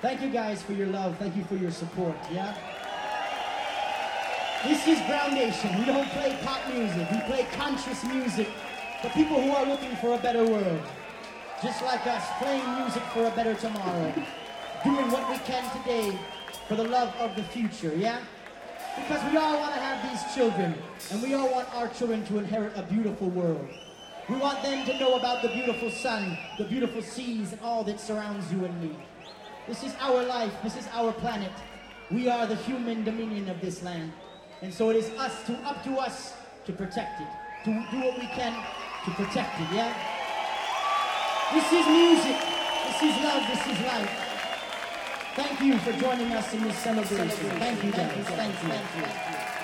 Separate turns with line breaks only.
Thank you guys for your love. Thank you for your support, yeah? This is Ground Nation. We don't play pop music. We play conscious music for people who are looking for a better world. Just like us, playing music for a better tomorrow. Doing what we can today for the love of the future, yeah? Because we all want to have these children, and we all want our children to inherit a beautiful world. We want them to know about the beautiful sun, the beautiful seas, and all that surrounds you and me. This is our life, this is our planet. We are the human dominion of this land. And so it is up to us to protect it, to do what we can to protect it, yeah? This is music, this is love, this is life. Thank you for joining us in this celebration. Thank you guys, thank you.